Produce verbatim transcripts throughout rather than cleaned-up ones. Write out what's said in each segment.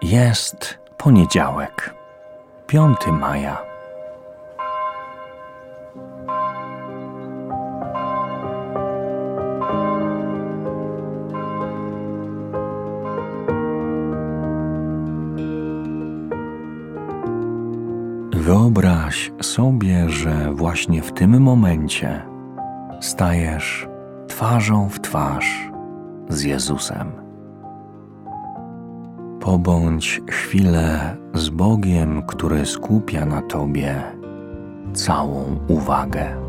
Jest poniedziałek, piątego maja. Wyobraź sobie, że właśnie w tym momencie stajesz twarzą w twarz z Jezusem. Pobądź chwilę z Bogiem, który skupia na Tobie całą uwagę.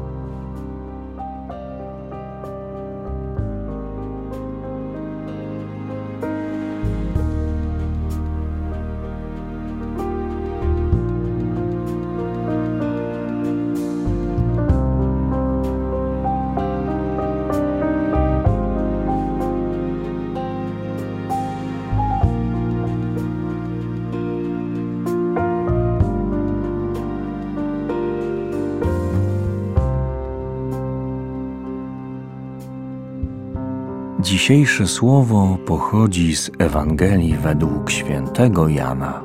Dzisiejsze słowo pochodzi z Ewangelii według świętego Jana.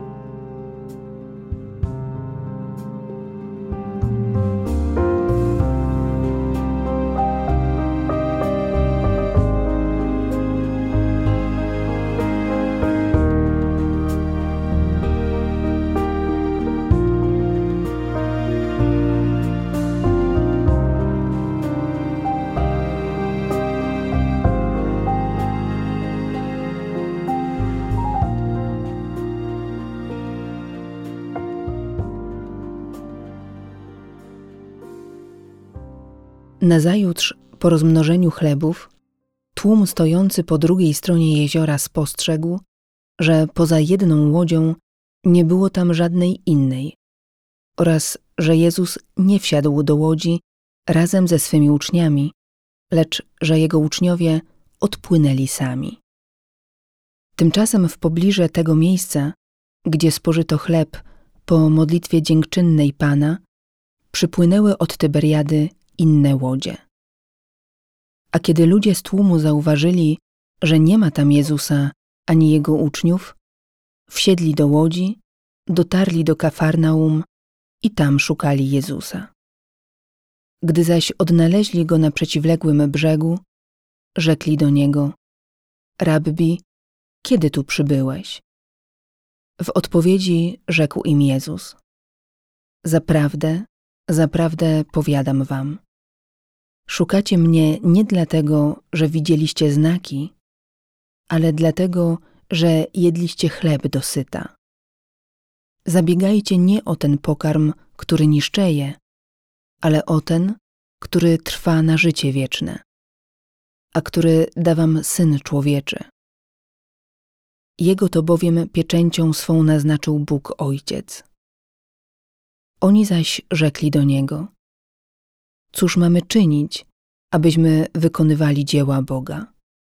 Nazajutrz, po rozmnożeniu chlebów, tłum stojący po drugiej stronie jeziora spostrzegł, że poza jedną łodzią nie było tam żadnej innej oraz że Jezus nie wsiadł do łodzi razem ze swymi uczniami, lecz że Jego uczniowie odpłynęli sami. Tymczasem w pobliże tego miejsca, gdzie spożyto chleb po modlitwie dziękczynnej Pana, przypłynęły od Tyberiady inne łodzie. A kiedy ludzie z tłumu zauważyli, że nie ma tam Jezusa ani Jego uczniów, wsiedli do łodzi, dotarli do Kafarnaum i tam szukali Jezusa. Gdy zaś odnaleźli Go na przeciwległym brzegu, rzekli do Niego: Rabbi, kiedy tu przybyłeś? W odpowiedzi rzekł im Jezus: Zaprawdę, zaprawdę powiadam wam, szukacie mnie nie dlatego, że widzieliście znaki, ale dlatego, że jedliście chleb dosyta. Zabiegajcie nie o ten pokarm, który niszczeje, ale o ten, który trwa na życie wieczne, a który da wam Syn Człowieczy. Jego to bowiem pieczęcią swą naznaczył Bóg Ojciec. Oni zaś rzekli do Niego: Cóż mamy czynić, abyśmy wykonywali dzieła Boga?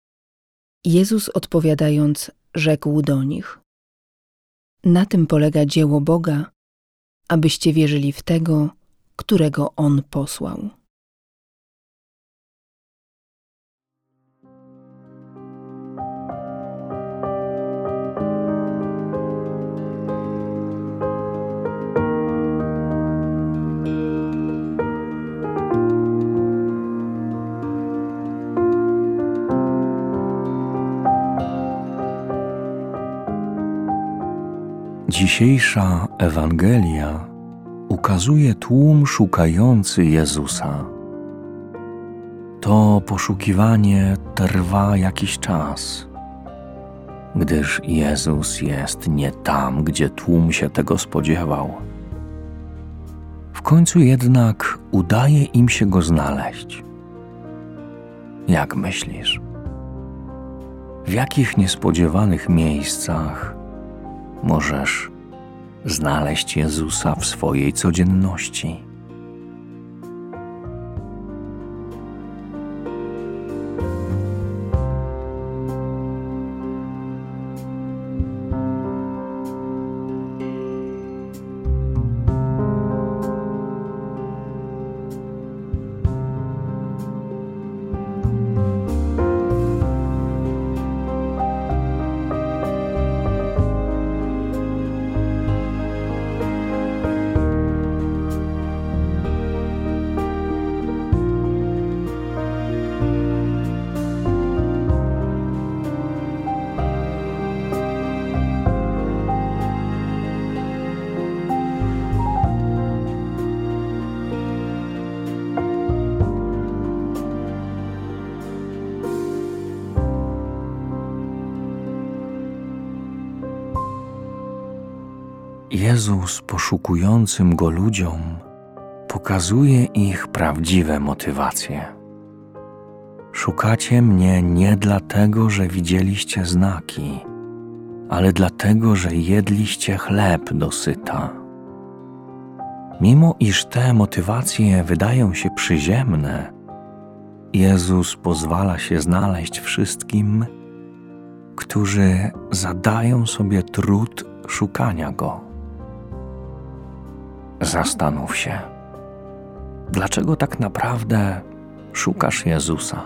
Jezus odpowiadając, rzekł do nich: Na tym polega dzieło Boga, abyście wierzyli w Tego, którego On posłał. Dzisiejsza Ewangelia ukazuje tłum szukający Jezusa. To poszukiwanie trwa jakiś czas, gdyż Jezus jest nie tam, gdzie tłum się tego spodziewał. W końcu jednak udaje im się Go znaleźć. Jak myślisz? W jakich niespodziewanych miejscach możesz znaleźć Jezusa w swojej codzienności? Jezus poszukującym Go ludziom pokazuje ich prawdziwe motywacje. Szukacie mnie nie dlatego, że widzieliście znaki, ale dlatego, że jedliście chleb dosyta. Mimo iż te motywacje wydają się przyziemne, Jezus pozwala się znaleźć wszystkim, którzy zadają sobie trud szukania Go. Zastanów się, dlaczego tak naprawdę szukasz Jezusa?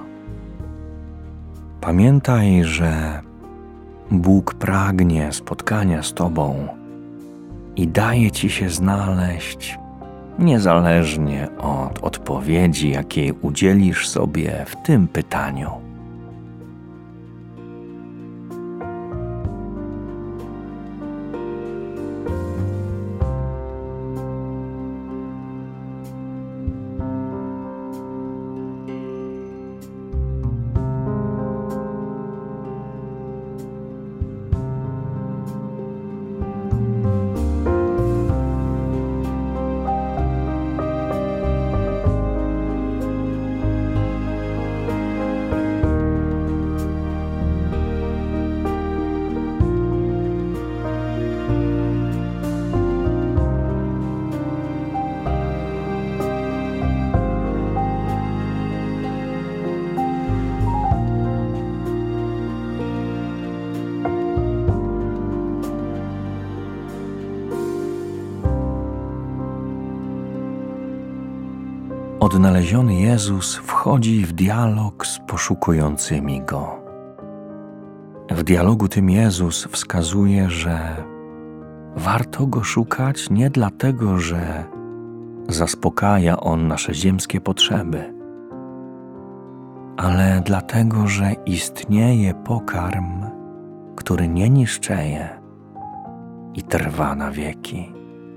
Pamiętaj, że Bóg pragnie spotkania z Tobą i daje Ci się znaleźć niezależnie od odpowiedzi, jakiej udzielisz sobie w tym pytaniu. Odnaleziony Jezus wchodzi w dialog z poszukującymi Go. W dialogu tym Jezus wskazuje, że warto Go szukać nie dlatego, że zaspokaja On nasze ziemskie potrzeby, ale dlatego, że istnieje pokarm, który nie niszczeje i trwa na wieki.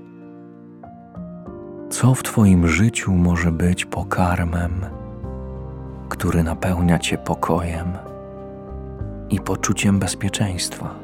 Co w Twoim życiu może być pokarmem, który napełnia Cię pokojem i poczuciem bezpieczeństwa?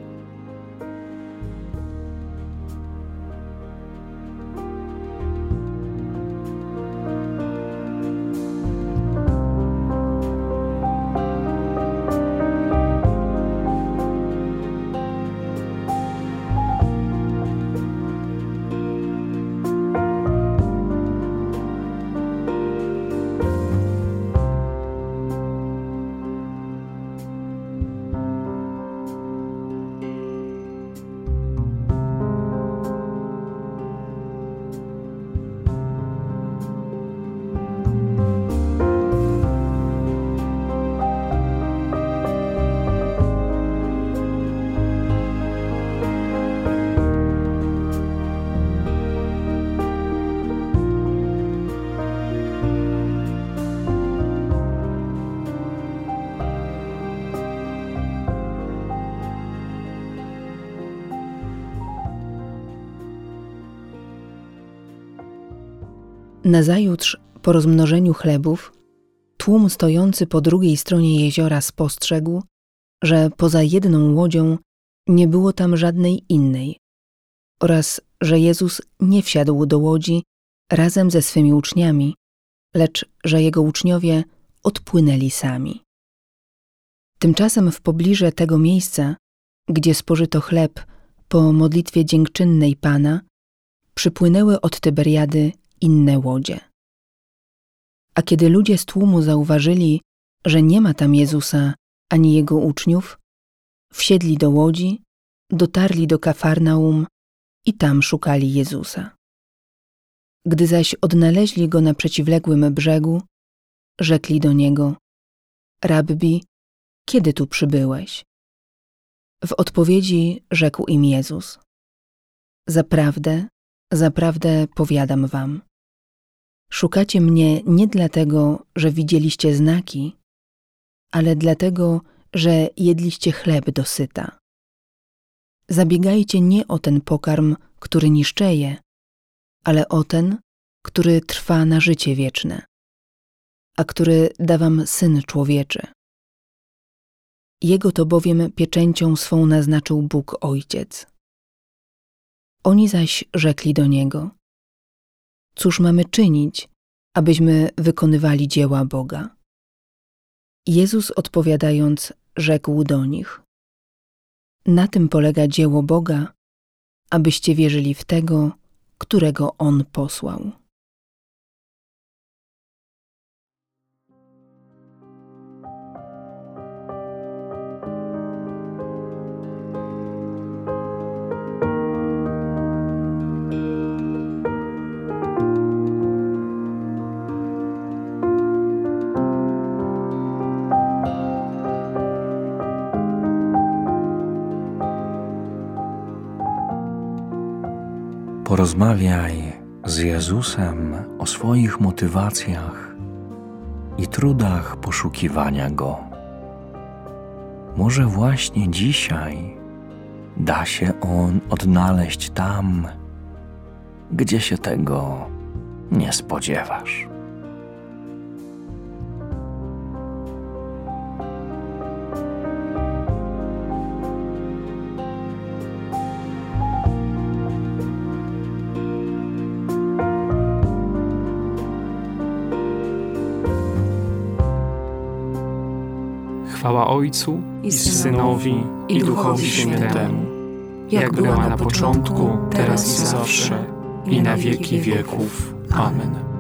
Nazajutrz, po rozmnożeniu chlebów, tłum stojący po drugiej stronie jeziora spostrzegł, że poza jedną łodzią nie było tam żadnej innej oraz że Jezus nie wsiadł do łodzi razem ze swymi uczniami, lecz że Jego uczniowie odpłynęli sami. Tymczasem w pobliże tego miejsca, gdzie spożyto chleb po modlitwie dziękczynnej Pana, przypłynęły od Tyberiady inne łodzie. A kiedy ludzie z tłumu zauważyli, że nie ma tam Jezusa ani Jego uczniów, wsiedli do łodzi, dotarli do Kafarnaum i tam szukali Jezusa. Gdy zaś odnaleźli Go na przeciwległym brzegu, rzekli do Niego: Rabbi, kiedy tu przybyłeś? W odpowiedzi rzekł im Jezus: Zaprawdę, zaprawdę powiadam wam, szukacie mnie nie dlatego, że widzieliście znaki, ale dlatego, że jedliście chleb dosyta. Zabiegajcie nie o ten pokarm, który niszczeje, ale o ten, który trwa na życie wieczne, a który da wam Syn Człowieczy. Jego to bowiem pieczęcią swą naznaczył Bóg Ojciec. Oni zaś rzekli do Niego: Cóż mamy czynić, abyśmy wykonywali dzieła Boga? Jezus odpowiadając, rzekł do nich: Na tym polega dzieło Boga, abyście wierzyli w Tego, którego On posłał. Porozmawiaj z Jezusem o swoich motywacjach i trudach poszukiwania Go. Może właśnie dzisiaj da się On odnaleźć tam, gdzie się tego nie spodziewasz. Chwała Ojcu i Synowi, i Duchowi Świętemu, jak była na początku, teraz i zawsze, i na wieki wieków. Amen.